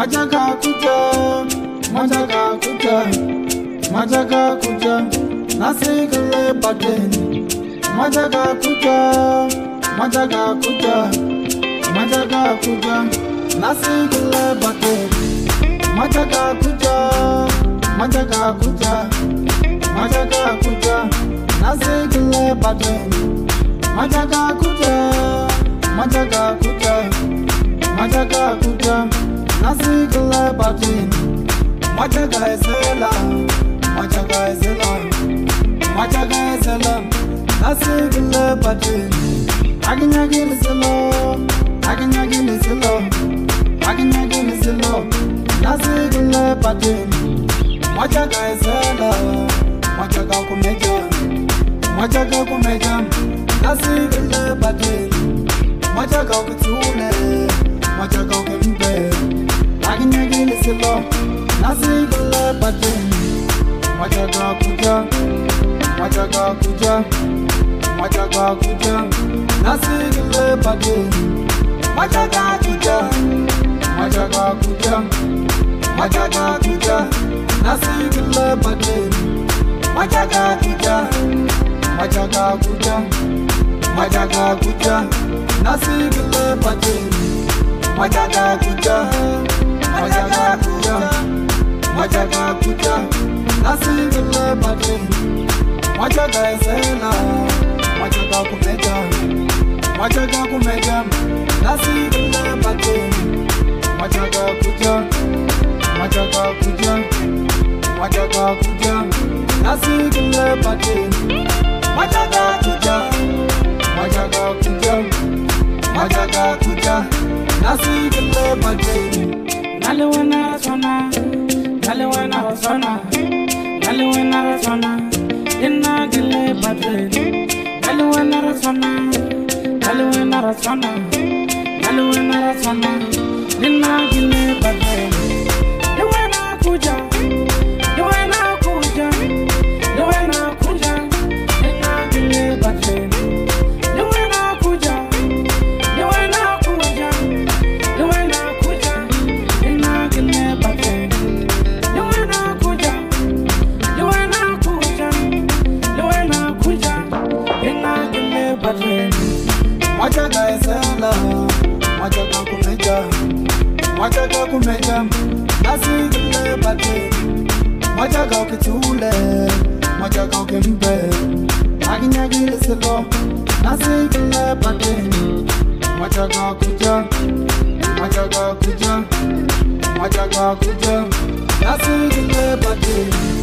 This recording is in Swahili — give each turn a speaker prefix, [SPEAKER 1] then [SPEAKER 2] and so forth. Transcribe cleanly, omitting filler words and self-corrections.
[SPEAKER 1] Majaga kuja, nasikile badeni. Majaga kuja, nasikile badeni. Majaga kuja, nasikile badeni. Majaga kuja, nasikile badeni. Majaga ezela, nasikile badeni. Aginyagile silo, nasikile badeni. Majaga ezela, majaga kumeja, nasikile badeni. Majaga kutule, majaga kembe. Aginyagile silo, nasikile badeni. Majaga kuja, nasikile badeni. Majaga kuja, nasikile badeni. Majaga kuja, nasikile badeni. Majaga kuja, nasikile badeni. Majaga ezela, majaga kumeja, nasikile badeni. Majaga kuja, nasikile badeni. Majaga kuja, nasikile badeni.
[SPEAKER 2] Naliwana sona, inna gile badeni. Naliwana sona, inna gile badeni. Liwana kuja, inna gile badeni. Liwana kuja, inna gile badeni.
[SPEAKER 1] Majaga ezela, majaga kumeja, nasikile badeni. Majaga ukitule, majaga ukembe. Aginyagile silo, nasikile badeni. Majaga kuja, nasikile badeni.